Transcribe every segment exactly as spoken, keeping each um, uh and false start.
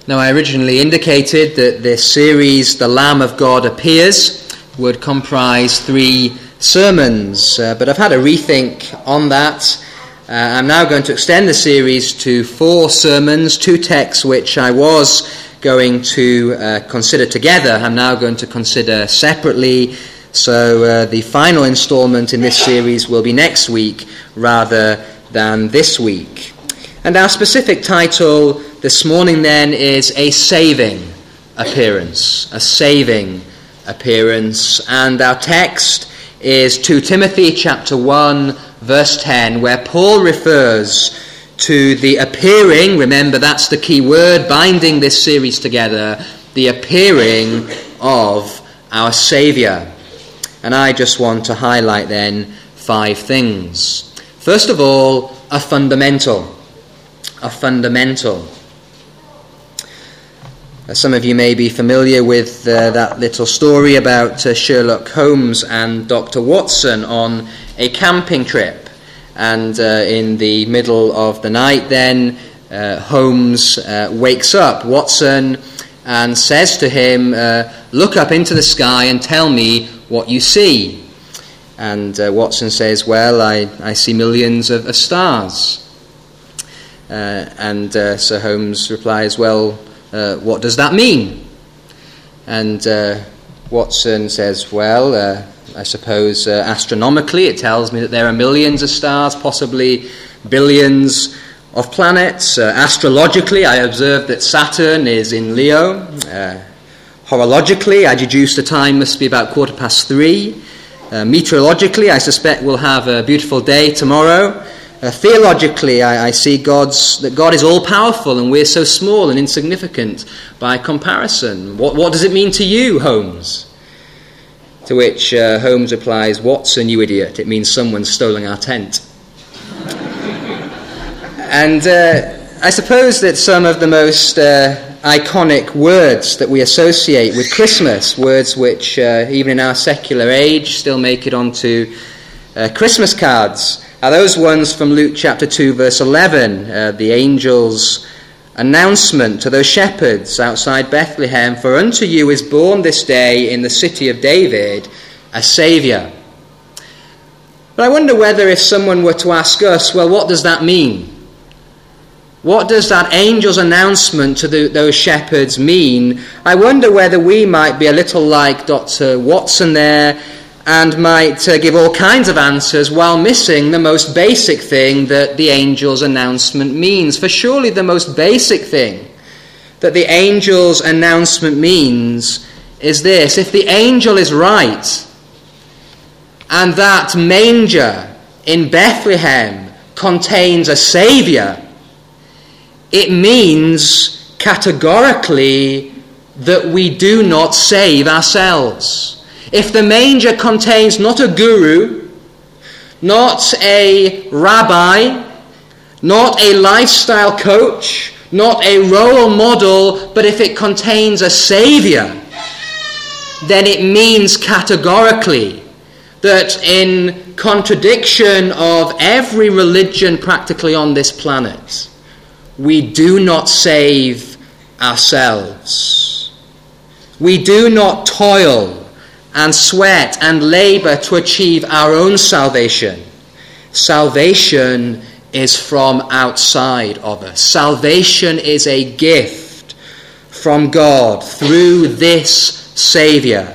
Now, I originally indicated that this series, The Lamb of God Appears, would comprise three sermons, uh, but I've had a rethink on that. Uh, I'm now going to extend the series to four sermons, two texts which I was going to uh, consider together. I'm now going to consider separately, so uh, the final installment in this series will be next week rather than this week. And our specific title this morning then is A Saving Appearance, a saving appearance. And our text is Second Timothy chapter one, verse ten, where Paul refers to the appearing, remember that's the key word binding this series together, the appearing of our Saviour. And I just want to highlight then five things. First of all, a fundamental. A fundamental. Some of you may be familiar with uh, that little story about uh, Sherlock Holmes and Doctor Watson on a camping trip. And uh, in the middle of the night then, uh, Holmes uh, wakes up Watson and says to him, uh, look up into the sky and tell me what you see. And uh, Watson says, well, I, I see millions of, of stars. Uh, and uh, Sir Holmes replies, well, Uh, what does that mean? And uh, Watson says, well, uh, I suppose uh, astronomically it tells me that there are millions of stars, possibly billions of planets. Uh, astrologically, I observe that Saturn is in Leo. Uh, horologically, I deduce the time must be about quarter past three. Uh, meteorologically, I suspect we'll have a beautiful day tomorrow. Uh, theologically, I, I see God's that God is all-powerful and we're so small and insignificant by comparison. What, what does it mean to you, Holmes? To which uh, Holmes replies, Watson, you idiot, it means someone's stolen our tent. And uh, I suppose that some of the most uh, iconic words that we associate with Christmas, words which uh, even in our secular age still make it onto uh, Christmas cards, are those ones from Luke chapter two, verse eleven, uh, the angel's announcement to those shepherds outside Bethlehem, for unto you is born this day in the city of David a Saviour. But I wonder whether if someone were to ask us, well, what does that mean? What does that angel's announcement to the, those shepherds mean? I wonder whether we might be a little like Doctor Watson there, and might uh, give all kinds of answers while missing the most basic thing that the angel's announcement means. For surely the most basic thing that the angel's announcement means is this: if the angel is right, and that manger in Bethlehem contains a Saviour, it means categorically that we do not save ourselves. If the manger contains not a guru, not a rabbi, not a lifestyle coach, not a role model, but if it contains a Saviour, then it means categorically that in contradiction of every religion practically on this planet, we do not save ourselves. We do not toil and sweat and labour to achieve our own salvation. Salvation is from outside of us. Salvation is a gift from God through this Saviour.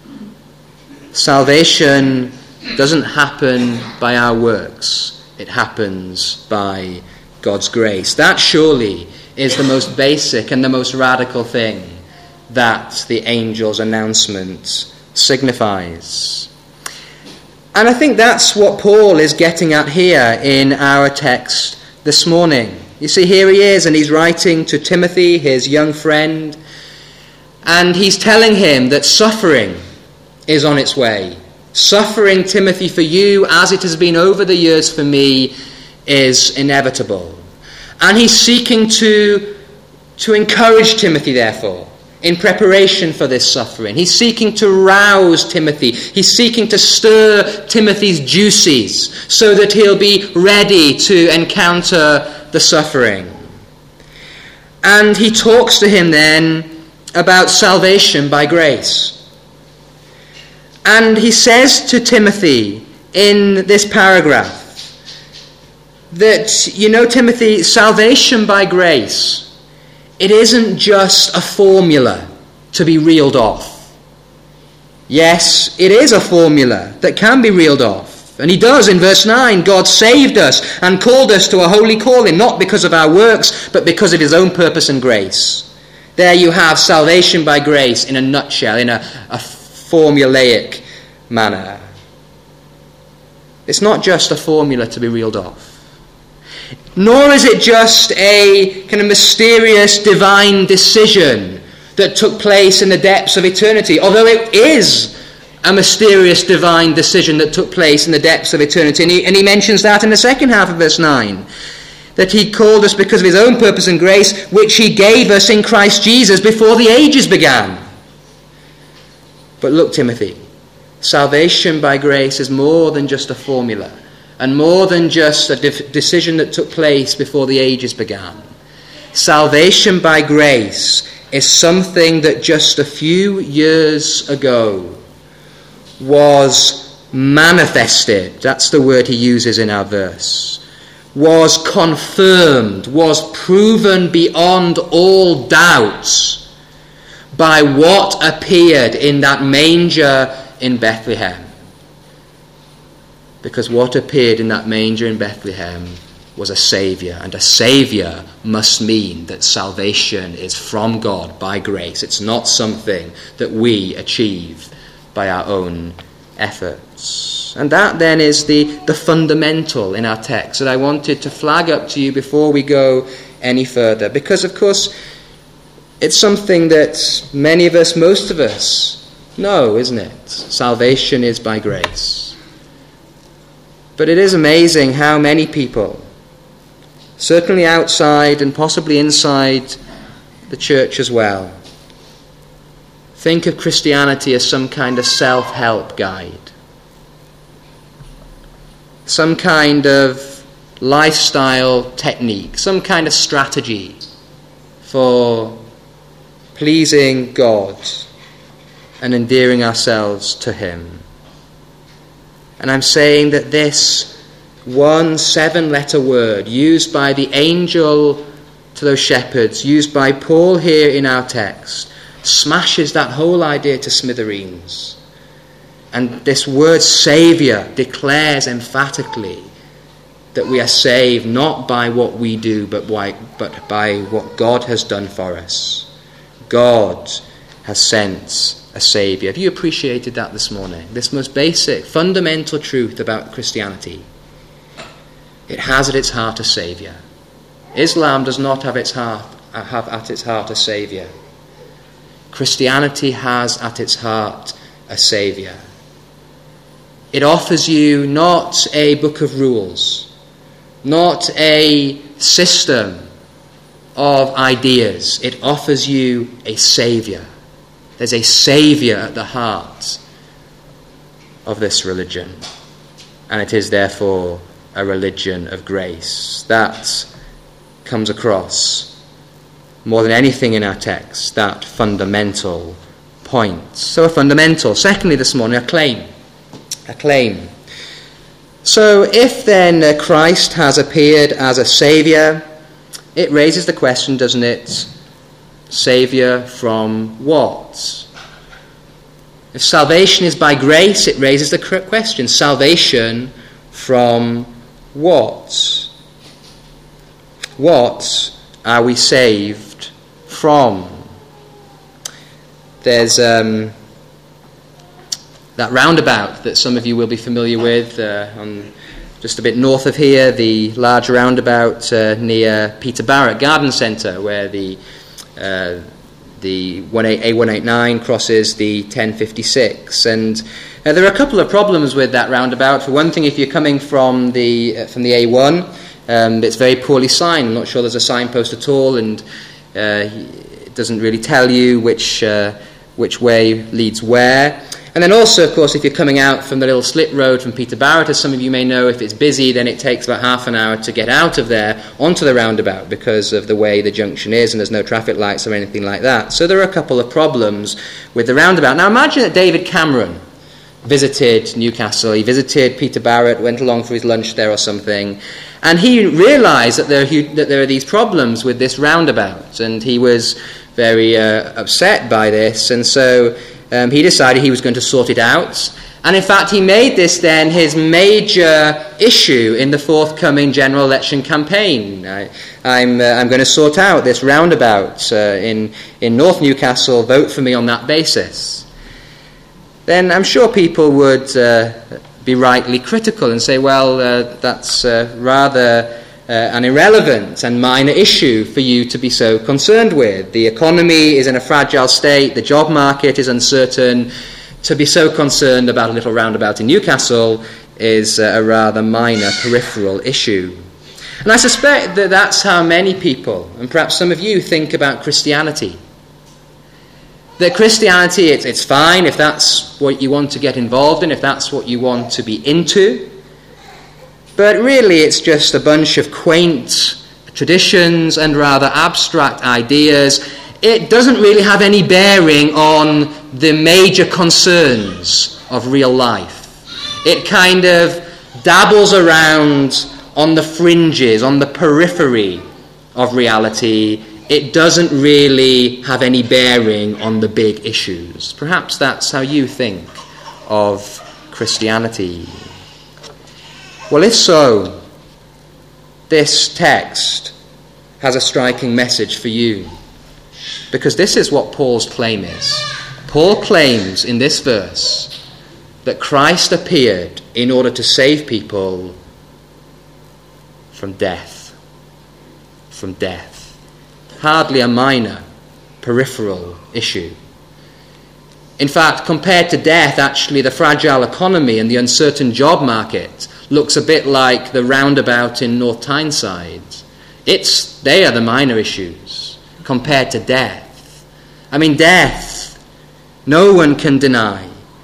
Salvation doesn't happen by our works. It happens by God's grace. That surely is the most basic and the most radical thing that the angel's announcement signifies. And I think that's what Paul is getting at here in our text this morning. You see, here he is, and he's writing to Timothy, his young friend, and he's telling him that suffering is on its way. Suffering, Timothy, for you, as it has been over the years for me, is inevitable. And he's seeking to, to encourage Timothy, therefore, in preparation for this suffering. He's seeking to rouse Timothy. He's seeking to stir Timothy's juices so that he'll be ready to encounter the suffering. And he talks to him then about salvation by grace. And he says to Timothy in this paragraph that, you know, Timothy, salvation by grace, it isn't just a formula to be reeled off. Yes, it is a formula that can be reeled off. And he does in verse nine. God saved us and called us to a holy calling, not because of our works, but because of his own purpose and grace. There you have salvation by grace in a nutshell, in a, a formulaic manner. It's not just a formula to be reeled off. Nor is it just a kind of mysterious divine decision that took place in the depths of eternity, although it is a mysterious divine decision that took place in the depths of eternity. And he, and he mentions that in the second half of verse nine, that he called us because of his own purpose and grace, which he gave us in Christ Jesus before the ages began. But look, Timothy, salvation by grace is more than just a formula, and more than just a de- decision that took place before the ages began. Salvation by grace is something that just a few years ago was manifested, that's the word he uses in our verse, was confirmed, was proven beyond all doubts by what appeared in that manger in Bethlehem. Because what appeared in that manger in Bethlehem was a Saviour, and a Saviour must mean that salvation is from God by grace. It's not something that we achieve by our own efforts. And that then is the, the fundamental in our text that I wanted to flag up to you before we go any further. Because, of course, it's something that many of us, most of us, know, isn't it? Salvation is by grace. But it is amazing how many people, certainly outside and possibly inside the church as well, think of Christianity as some kind of self-help guide, some kind of lifestyle technique, some kind of strategy for pleasing God and endearing ourselves to him. And I'm saying that this one seven-letter word used by the angel to those shepherds, used by Paul here in our text, smashes that whole idea to smithereens. And this word Saviour declares emphatically that we are saved not by what we do, but by, but by what God has done for us. God has sent a Saviour. Have you appreciated that this morning? This most basic, fundamental truth about Christianity. It has at its heart a Saviour. Islam does not have its heart have at its heart a Saviour. Christianity has at its heart a Saviour. It offers you not a book of rules, not a system of ideas. It offers you a Saviour. There's a Saviour at the heart of this religion. And it is therefore a religion of grace. That comes across more than anything in our text, that fundamental point. So a fundamental. Secondly this morning, a claim. A claim. So if then uh, Christ has appeared as a Saviour, it raises the question, doesn't it? Saviour from what? If salvation is by grace, it raises the question, salvation from what? What are we saved from? There's um, that roundabout that some of you will be familiar with, uh, on just a bit north of here, the large roundabout uh, near Peter Barrett Garden Centre, where the uh, the A one eighty-nine crosses the ten fifty-six, and uh, there are a couple of problems with that roundabout. For one thing, if you're coming from the uh, from the A one, um, it's very poorly signed. I'm not sure there's a signpost at all, and uh, it doesn't really tell you which uh, which way leads where. And then also, of course, if you're coming out from the little slip road from Peter Barrett, as some of you may know, if it's busy, then it takes about half an hour to get out of there onto the roundabout because of the way the junction is, and there's no traffic lights or anything like that. So there are a couple of problems with the roundabout. Now imagine that David Cameron visited Newcastle. He visited Peter Barrett, went along for his lunch there or something, and he realised that there, are, that there are these problems with this roundabout, and he was very uh, upset by this, and so Um, he decided he was going to sort it out. And in fact, he made this then his major issue in the forthcoming general election campaign. I, I'm, uh, I'm going to sort out this roundabout uh, in, in North Newcastle. Vote for me on that basis. Then I'm sure people would uh, be rightly critical and say, well, uh, that's uh, rather Uh, an irrelevant and minor issue for you to be so concerned with. The economy is in a fragile state, the job market is uncertain. To be so concerned about a little roundabout in Newcastle is uh, a rather minor peripheral issue. And I suspect that that's how many people, and perhaps some of you, think about Christianity. That Christianity, it's, it's fine if that's what you want to get involved in, if that's what you want to be into. But really it's just a bunch of quaint traditions and rather abstract ideas. It doesn't really have any bearing on the major concerns of real life. It kind of dabbles around on the fringes, on the periphery of reality. It doesn't really have any bearing on the big issues. Perhaps that's how you think of Christianity. Well, if so, this text has a striking message for you, because this is what Paul's claim is. Paul claims in this verse that Christ appeared in order to save people from death. From death. Hardly a minor, peripheral issue. In fact, compared to death, actually the fragile economy and the uncertain job market looks a bit like the roundabout in North Tyneside. It's, they are the minor issues compared to death. I mean, death, no one can deny,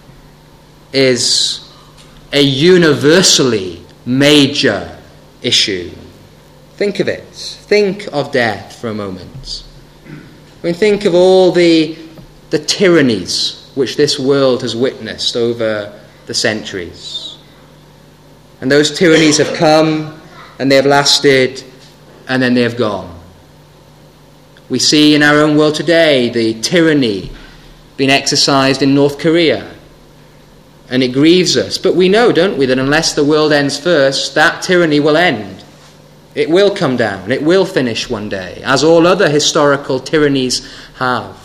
is a universally major issue. Think of it. Think of death for a moment. I mean, think of all the, the tyrannies which this world has witnessed over the centuries. And those tyrannies have come, and they have lasted, and then they have gone. We see in our own world today the tyranny being exercised in North Korea, and it grieves us. But we know, don't we, that unless the world ends first, that tyranny will end. It will come down. It will finish one day, as all other historical tyrannies have.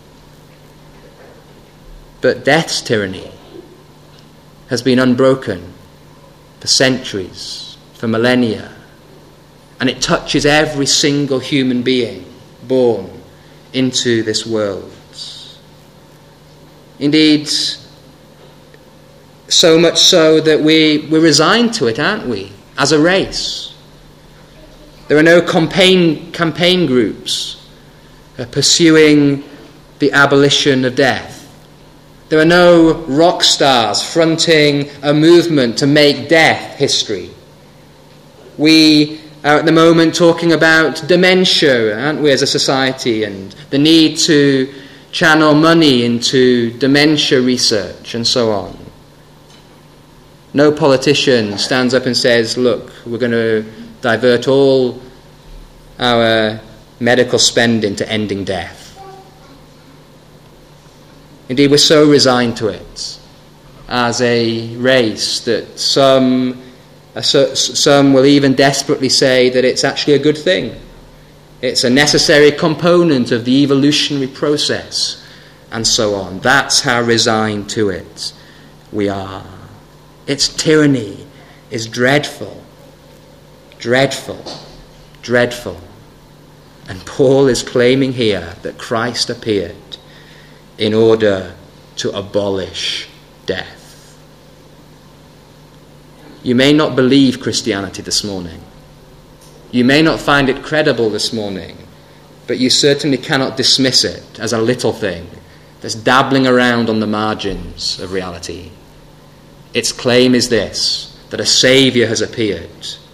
But death's tyranny has been unbroken for centuries, for millennia, and it touches every single human being born into this world. Indeed, so much so that we, we're resigned to it, aren't we, as a race. There are no campaign, campaign groups uh, pursuing the abolition of death. There are no rock stars fronting a movement to make death history. We are at the moment talking about dementia, aren't we, as a society, and the need to channel money into dementia research and so on. No politician stands up and says, look, we're going to divert all our medical spending to ending death. Indeed, we're so resigned to it as a race that some, some will even desperately say that it's actually a good thing. It's a necessary component of the evolutionary process, and so on. That's how resigned to it we are. Its tyranny is dreadful, dreadful, dreadful. And Paul is claiming here that Christ appeared in order to abolish death. You may not believe Christianity this morning. You may not find it credible this morning, but you certainly cannot dismiss it as a little thing that's dabbling around on the margins of reality. Its claim is this, that a Saviour has appeared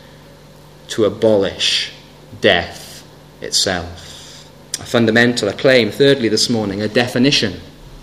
to abolish death itself. A fundamental, a claim. Thirdly, this morning, a definition.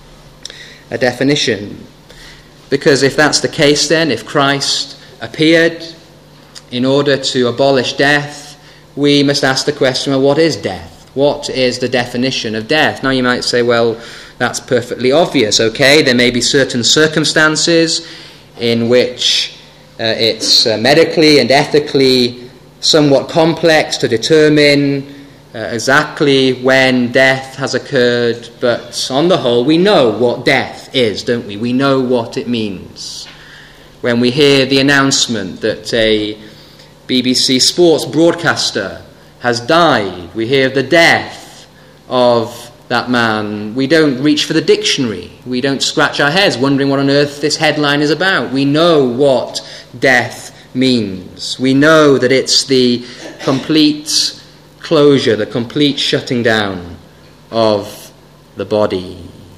A definition. Because if that's the case then, if Christ appeared in order to abolish death, we must ask the question, well, what is death? What is the definition of death? Now you might say, well, that's perfectly obvious. Okay, there may be certain circumstances in which uh, it's uh, medically and ethically somewhat complex to determine uh, exactly when death has occurred, but on the whole, we know what death is, don't we? We know what it means. When we hear the announcement that a B B C sports broadcaster has died, we hear of the death of that man, we don't reach for the dictionary. We don't scratch our heads wondering what on earth this headline is about. We know what death means. We know that it's the complete closure, the complete shutting down of the body.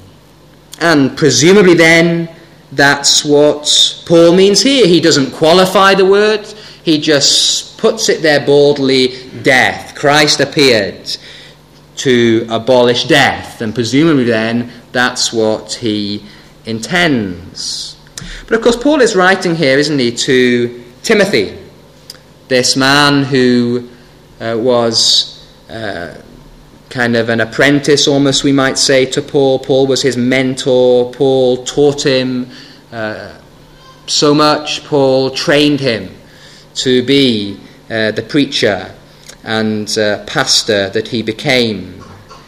And presumably then, that's what Paul means here. He doesn't qualify the word. He just puts it there boldly, death. Christ appeared to abolish death, and presumably then that's what he intends. But of course Paul is writing here, isn't he, to Timothy, this man who uh, was uh, kind of an apprentice almost, we might say, to Paul. Paul was his mentor. Paul taught him uh, so much. Paul trained him to be uh, the preacher and uh, pastor that he became.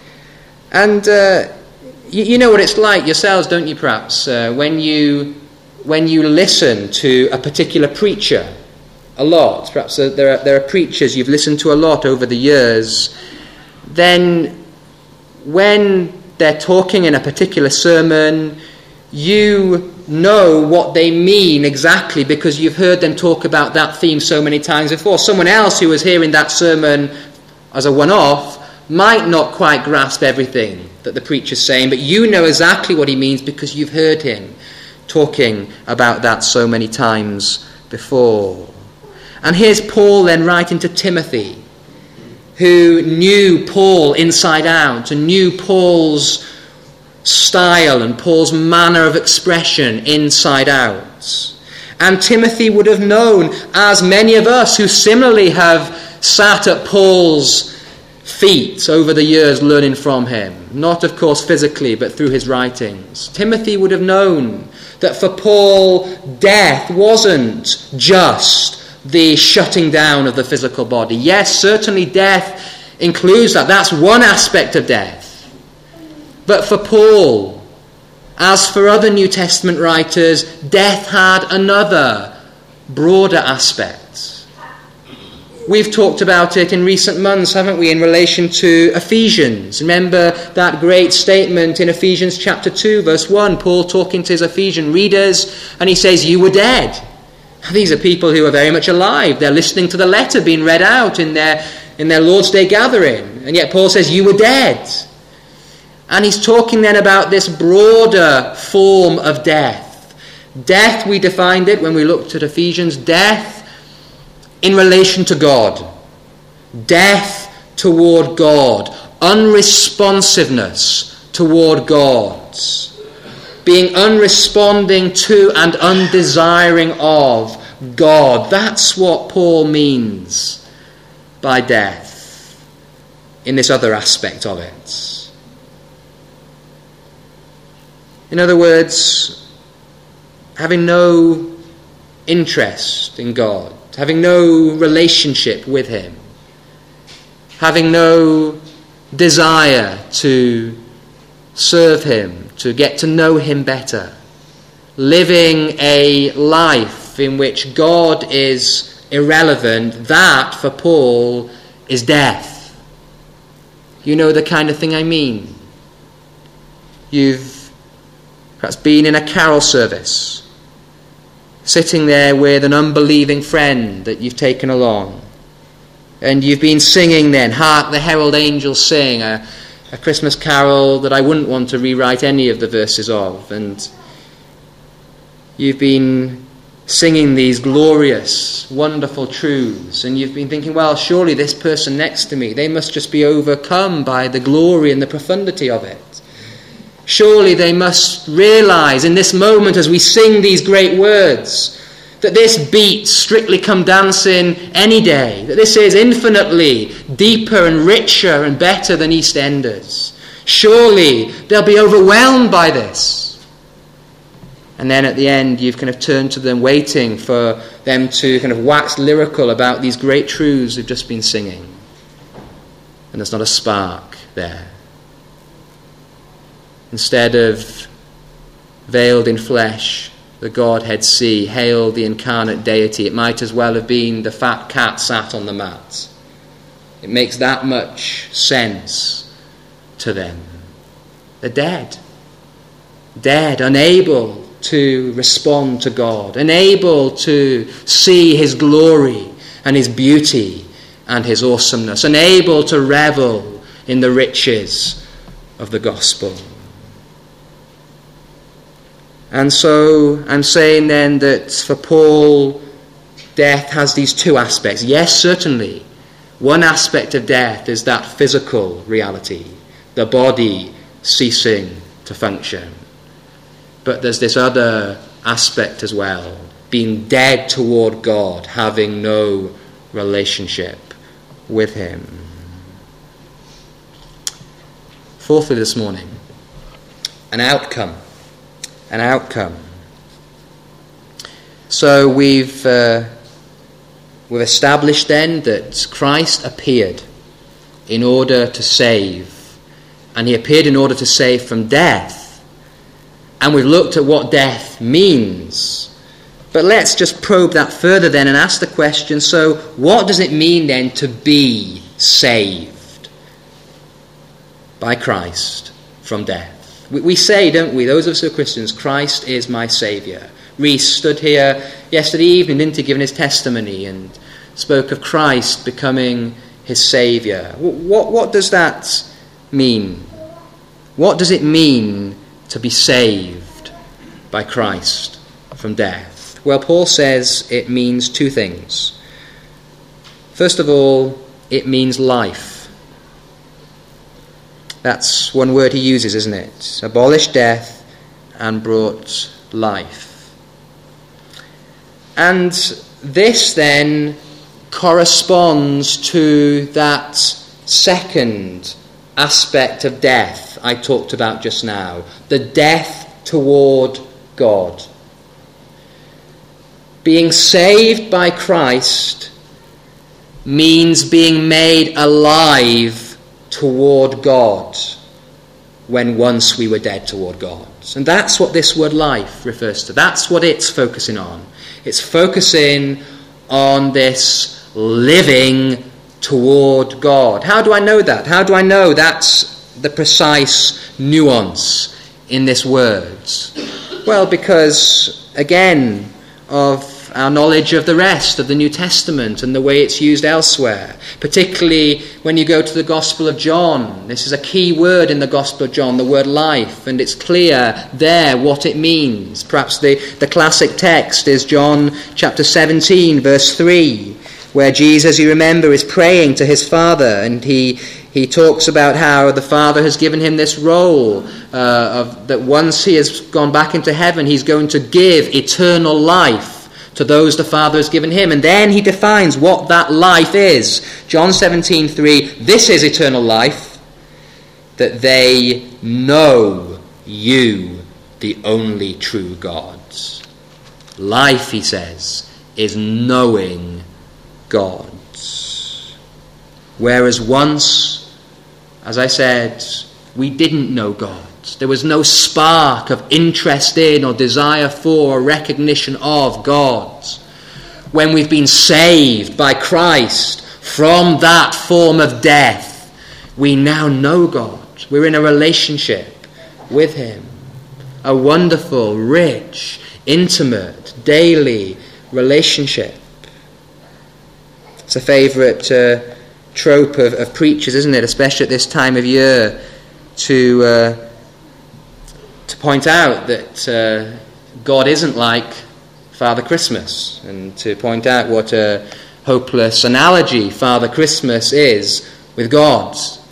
And uh, you, you know what it's like yourselves, don't you, perhaps, uh, when you when you listen to a particular preacher a lot, perhaps uh, there are, there are preachers you've listened to a lot over the years, then when they're talking in a particular sermon, you know what they mean exactly because you've heard them talk about that theme so many times before. Someone else who was hearing that sermon as a one-off might not quite grasp everything that the preacher's saying, but you know exactly what he means because you've heard him talking about that so many times before. And here's Paul then writing to Timothy, who knew Paul inside out and knew Paul's style and Paul's manner of expression inside out. And Timothy would have known, as many of us who similarly have sat at Paul's feet over the years learning from him, not of course physically but through his writings. Timothy would have known that for Paul, death wasn't just the shutting down of the physical body. Yes, certainly death includes that. That's one aspect of death. But for Paul, as for other New Testament writers, death had another, broader aspect. We've talked about it in recent months, haven't we, in relation to Ephesians. Remember that great statement in Ephesians chapter two, verse one, Paul talking to his Ephesian readers, and he says, you were dead. These are people who are very much alive. They're listening to the letter being read out in their, in their Lord's Day gathering. And yet Paul says, you were dead. And he's talking then about this broader form of death. Death, we defined it when we looked at Ephesians, death in relation to God. Death toward God. Unresponsiveness toward God. Being unresponding to and undesiring of God. That's what Paul means by death in this other aspect of it. In other words, having no interest in God, having no relationship with him, having no desire to serve him, to get to know him better, living a life in which God is irrelevant, that for Paul is death. You know the kind of thing I mean. You've perhaps been in a carol service, sitting there with an unbelieving friend that you've taken along, and you've been singing then, hark the herald angels sing, a, a Christmas carol that I wouldn't want to rewrite any of the verses of, and you've been singing these glorious, wonderful truths, and you've been thinking, well, surely this person next to me, they must just be overcome by the glory and the profundity of it. Surely they must realize in this moment as we sing these great words that this beats Strictly Come Dancing any day, that this is infinitely deeper and richer and better than EastEnders. Surely they'll be overwhelmed by this. And then at the end you've kind of turned to them waiting for them to kind of wax lyrical about these great truths they've just been singing. And there's not a spark there. Instead of veiled in flesh, the Godhead see, hail the incarnate deity, it might as well have been the fat cat sat on the mat. It makes that much sense to them. They're dead. Dead, unable to respond to God, unable to see his glory and his beauty and his awesomeness, unable to revel in the riches of the gospel. And so I'm saying then that for Paul, death has these two aspects. Yes, certainly, one aspect of death is that physical reality, the body ceasing to function. But there's this other aspect as well, being dead toward God, having no relationship with him. Fourthly this morning, an outcome. An outcome. So we've uh, we've established then that Christ appeared in order to save, and he appeared in order to save from death. And we've looked at what death means. But let's just probe that further then and ask the question, so what does it mean then to be saved by Christ from death? We say, don't we, those of us who are Christians, Christ is my Saviour. Reese stood here yesterday evening, didn't he, giving his testimony and spoke of Christ becoming his Saviour. What, what does that mean? What does it mean to be saved by Christ from death? Well, Paul says it means two things. First of all, it means life. That's one word he uses, isn't it? Abolished death and brought life. And this then corresponds to that second aspect of death I talked about just now, the death toward God. Being saved by Christ means being made alive toward God when once we were dead toward God. And that's what this word life refers to. That's what it's focusing on. It's focusing on this living toward God. How do I know that? How do I know that's the precise nuance in this words? Well, because, again, of our knowledge of the rest of the New Testament and the way it's used elsewhere, particularly when you go to the Gospel of John. This is a key word in the Gospel of John, the word life, and it's clear there what it means. Perhaps the, the classic text is John chapter seventeen, verse three, where Jesus, you remember, is praying to his Father, and he he talks about how the Father has given him this role uh, of that once he has gone back into heaven, he's going to give eternal life to those the Father has given him. And then he defines what that life is. John seventeen three, this is eternal life, that they know you, the only true God. Life, he says, is knowing God. Whereas once, as I said, we didn't know God. There was no spark of interest in or desire for or recognition of God. When we've been saved by Christ from that form of death, we now know God. We're in a relationship with him. A wonderful, rich, intimate, daily relationship. It's a favourite uh, trope of, of preachers, isn't it? Especially at this time of year. to uh, to point out that uh, God isn't like Father Christmas, and to point out what a hopeless analogy Father Christmas is with God.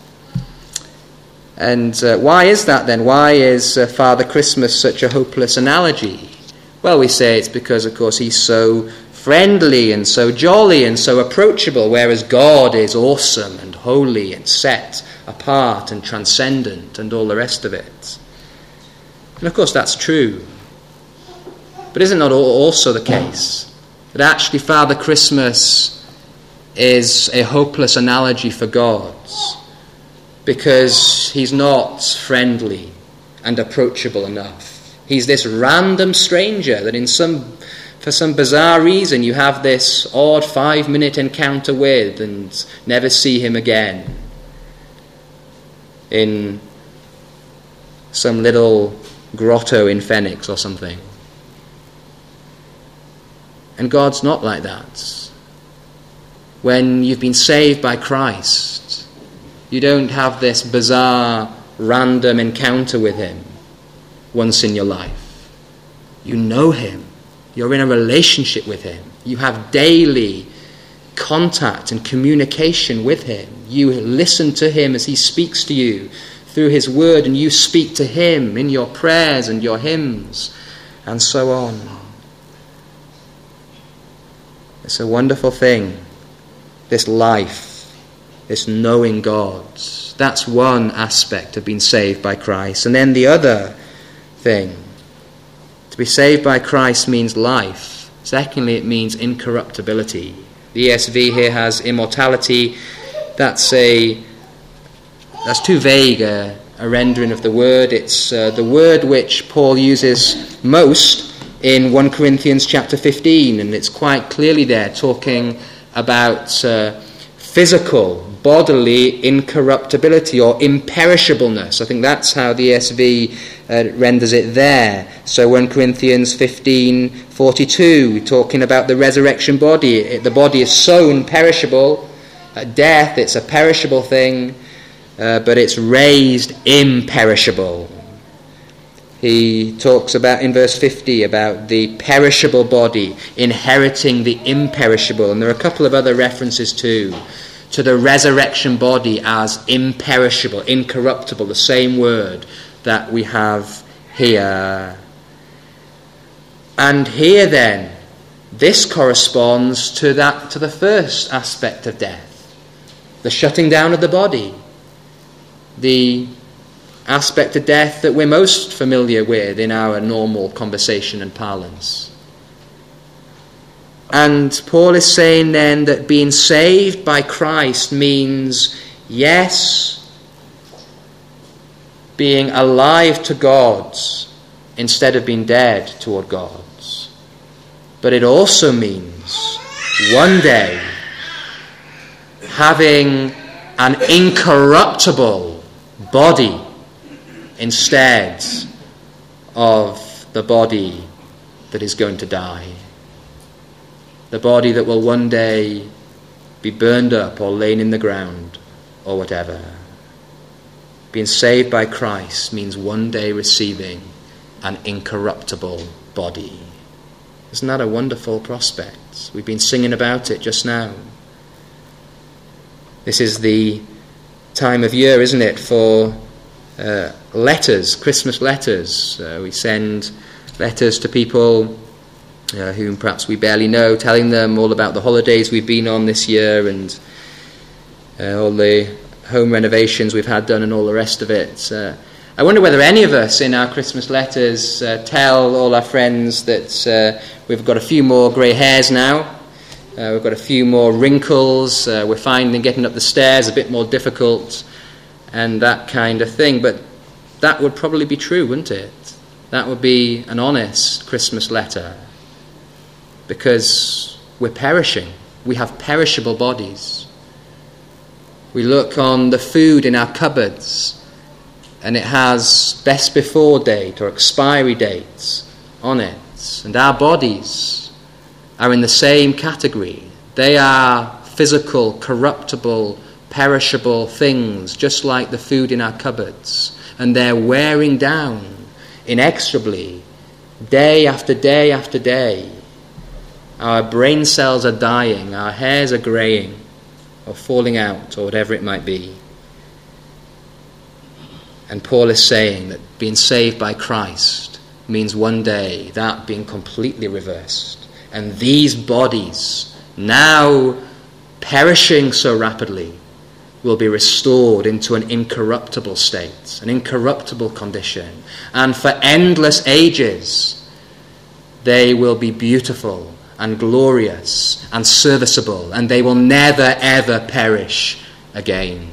And uh, why is that then? Why is uh, Father Christmas such a hopeless analogy? Well, we say it's because, of course, he's so friendly and so jolly and so approachable, whereas God is awesome and holy and set apart and transcendent and all the rest of it. And of course that's true. But isn't that also the case that actually Father Christmas is a hopeless analogy for God, because he's not friendly and approachable enough? He's this random stranger that in some for some bizarre reason you have this odd five-minute encounter with and never see him again in some little grotto in Phoenix or something. And God's not like that. When you've been saved by Christ, you don't have this bizarre, random encounter with him once in your life. You know him. You're in a relationship with him. You have daily contact and communication with him. You listen to him as he speaks to you through his word, and you speak to him in your prayers and your hymns, and so on. It's a wonderful thing, this life, this knowing God. That's one aspect of being saved by Christ. And then the other thing, to be saved by Christ means life. Secondly, it means incorruptibility. The E S V here has immortality. That's a that's too vague a, a rendering of the word. It's uh, the word which Paul uses most in First Corinthians chapter fifteen, and it's quite clearly there talking about uh, physical, bodily incorruptibility or imperishableness. I think that's how the E S V uh, renders it there. So First Corinthians fifteen forty-two, we're talking about the resurrection body. It, the body is so imperishable. At death, it's a perishable thing, uh, but it's raised imperishable. He talks about in verse fifty about the perishable body inheriting the imperishable, and there are a couple of other references too to the resurrection body as imperishable, incorruptible, the same word that we have here. And here then, this corresponds to that to the first aspect of death, the shutting down of the body, the aspect of death that we're most familiar with in our normal conversation and parlance. And Paul is saying then that being saved by Christ means, yes, being alive to God instead of being dead toward God. But it also means one day having an incorruptible body instead of the body that is going to die. The body that will one day be burned up or laid in the ground or whatever. Being saved by Christ means one day receiving an incorruptible body. Isn't that a wonderful prospect? We've been singing about it just now. This is the time of year, isn't it, for uh, letters, Christmas letters. Uh, we send letters to people uh, whom perhaps we barely know, telling them all about the holidays we've been on this year and uh, all the home renovations we've had done and all the rest of it. Uh, I wonder whether any of us in our Christmas letters uh, tell all our friends that uh, we've got a few more grey hairs now, uh, we've got a few more wrinkles, uh, we're finding getting up the stairs a bit more difficult, and that kind of thing. But that would probably be true, wouldn't it? That would be an honest Christmas letter, because we're perishing. We have perishable bodies. We look on the food in our cupboards, and it has best before date or expiry dates on it. And our bodies are in the same category. They are physical, corruptible, perishable things, just like the food in our cupboards. and they're wearing down inexorably, day after day after day. Our brain cells are dying, our hairs are greying, or falling out, or whatever it might be. And Paul is saying that being saved by Christ means one day that being completely reversed. And these bodies, now perishing so rapidly, will be restored into an incorruptible state, an incorruptible condition. And for endless ages, they will be beautiful and glorious and serviceable, and they will never ever perish again.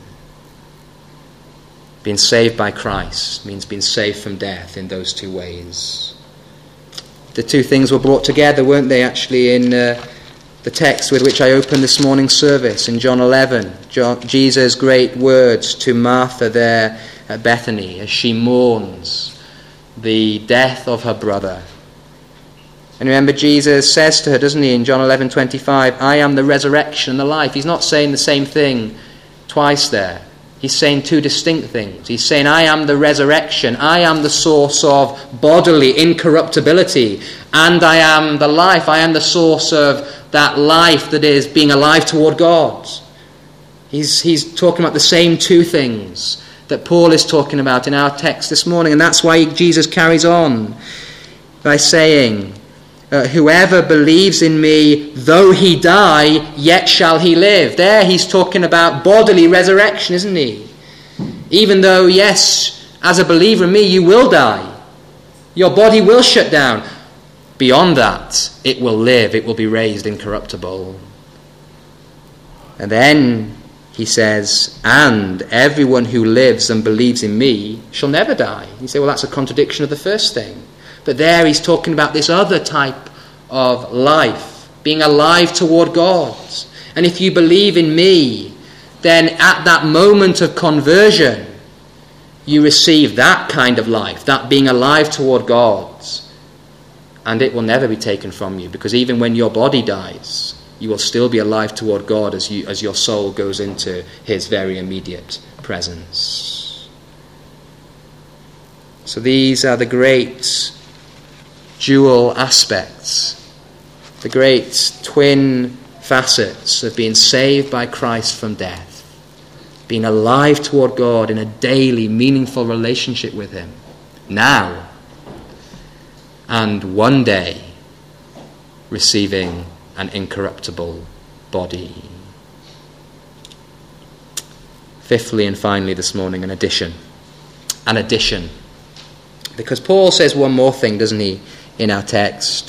Being saved by Christ means being saved from death in those two ways. The two things were brought together, weren't they, actually, in uh, the text with which I opened this morning's service, in John eleven. John, Jesus' great words to Martha there at Bethany as she mourns the death of her brother. And remember, Jesus says to her, doesn't he, in John eleven twenty-five, I am the resurrection and the life. He's not saying the same thing twice there. He's saying two distinct things. He's saying, I am the resurrection. I am the source of bodily incorruptibility. And I am the life. I am the source of that life that is being alive toward God. He's, he's talking about the same two things that Paul is talking about in our text this morning. And that's why Jesus carries on by saying, Uh, whoever believes in me, though he die, yet shall he live. There he's talking about bodily resurrection, isn't he? Even though, yes, as a believer in me, you will die. Your body will shut down. Beyond that, it will live. It will be raised incorruptible. And then he says, and everyone who lives and believes in me shall never die. You say, well, that's a contradiction of the first thing. But there he's talking about this other type of life, being alive toward God. And if you believe in me, then at that moment of conversion, you receive that kind of life, that being alive toward God. And it will never be taken from you, because even when your body dies, you will still be alive toward God as you as your soul goes into his very immediate presence. So these are the great dual aspects, the great twin facets of being saved by Christ from death, being alive toward God in a daily, meaningful relationship with him, now, and one day receiving an incorruptible body. Fifthly and finally this morning, an addition. An addition. Because Paul says one more thing, doesn't he, in our text?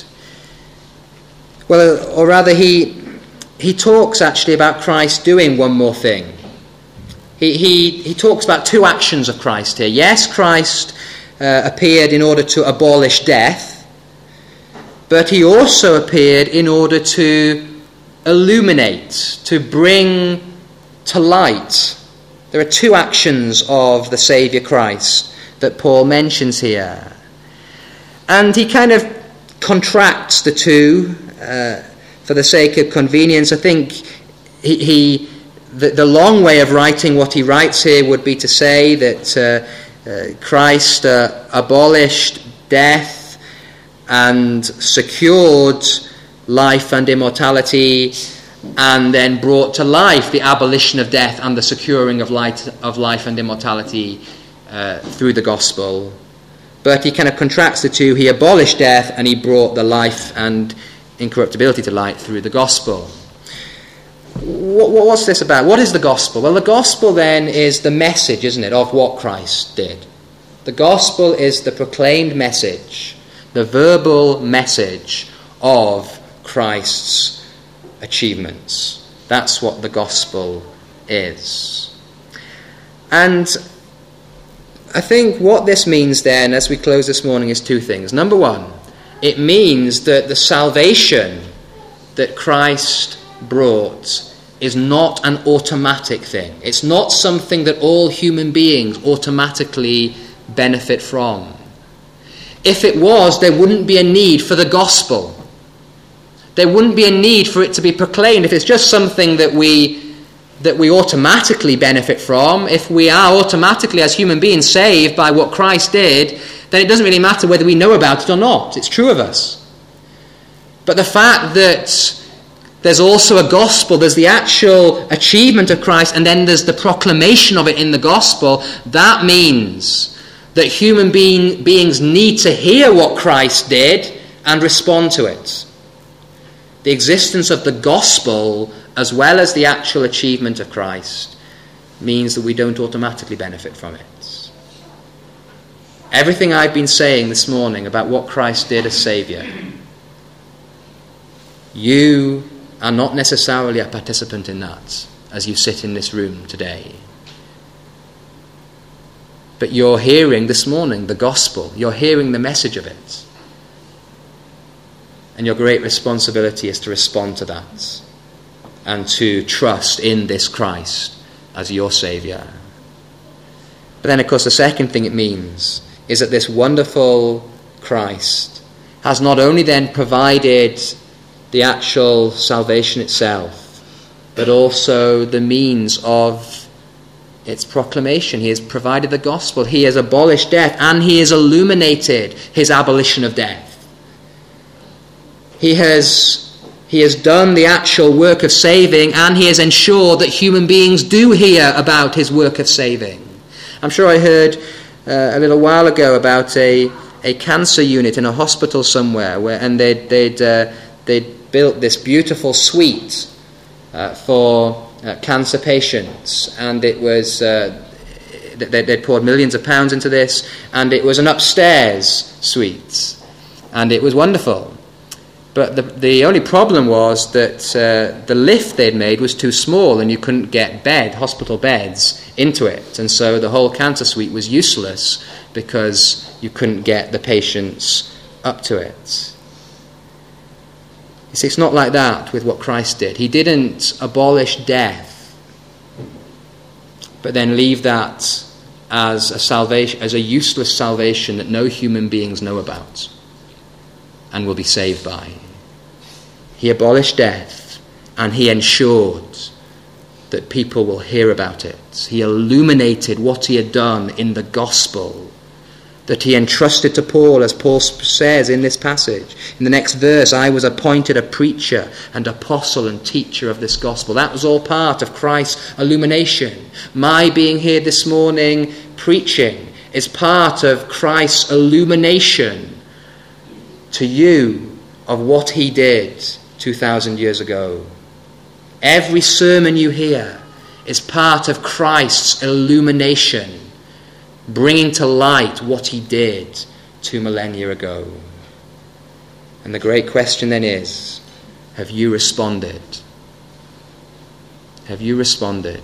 Well, or rather he he talks actually about Christ doing one more thing. He he, he talks about two actions of Christ here. Yes, Christ uh, appeared in order to abolish death, but he also appeared in order to illuminate, to bring to light. There are two actions of the Saviour Christ that Paul mentions here. And he kind of contracts the two uh, for the sake of convenience. I think he, he the, the long way of writing what he writes here would be to say that uh, uh, Christ uh, abolished death and secured life and immortality, and then brought to life the abolition of death and the securing of life, of life and immortality uh, through the gospel. But he kind of contracts the two. He abolished death and he brought the life and incorruptibility to light through the gospel. What, what's this about? What is the gospel? Well, the gospel then is the message, isn't it, of what Christ did. The gospel is the proclaimed message, the verbal message of Christ's achievements. That's what the gospel is. And I think what this means then, as we close this morning, is two things. Number one, it means that the salvation that Christ brought is not an automatic thing. It's not something that all human beings automatically benefit from. If it was, there wouldn't be a need for the gospel. There wouldn't be a need for it to be proclaimed. If it's just something that we that we automatically benefit from. If we are automatically, as human beings, saved by what Christ did, then it doesn't really matter whether we know about it or not. It's true of us. But the fact that there's also a gospel, there's the actual achievement of Christ, and then there's the proclamation of it in the gospel, that means that human being, beings need to hear what Christ did and respond to it. The existence of the gospel, as well as the actual achievement of Christ, means that we don't automatically benefit from it. Everything I've been saying this morning about what Christ did as Saviour, you are not necessarily a participant in that as you sit in this room today. But you're hearing this morning the gospel. You're hearing the message of it. And your great responsibility is to respond to that and to trust in this Christ as your Saviour. But then, of course, the second thing it means is that this wonderful Christ has not only then provided the actual salvation itself, but also the means of its proclamation. He has provided the gospel. He has abolished death, and he has illuminated his abolition of death. He has, he has done the actual work of saving, and he has ensured that human beings do hear about his work of saving. I'm sure I heard uh, a little while ago about a, a cancer unit in a hospital somewhere, where and they'd, they'd, uh, they'd built this beautiful suite uh, for uh, cancer patients, and it was uh, they, they'd poured millions of pounds into this, and it was an upstairs suite, and it was wonderful. But the, the only problem was that uh, the lift they'd made was too small, and you couldn't get bed, hospital beds into it. And so the whole cancer suite was useless because you couldn't get the patients up to it. You see, it's not like that with what Christ did. He didn't abolish death, but then leave that as a salvation, as a useless salvation that no human beings know about and will be saved by. He abolished death, and he ensured that people will hear about it. He illuminated what he had done in the gospel that he entrusted to Paul, as Paul says in this passage. In the next verse, I was appointed a preacher and apostle and teacher of this gospel. That was all part of Christ's illumination. My being here this morning preaching is part of Christ's illumination to you of what he did two thousand years ago. Every sermon you hear is part of Christ's illumination, bringing to light what he did two millennia ago. And the great question then is, have you responded? Have you responded?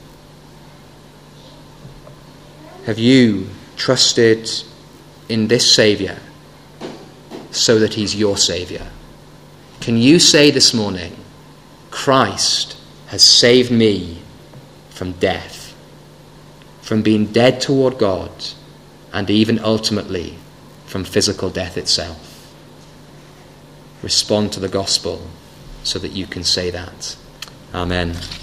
Have you trusted in this Saviour so that he's your Saviour? Can you say this morning, Christ has saved me from death, from being dead toward God, and even ultimately from physical death itself? Respond to the gospel so that you can say that. Amen.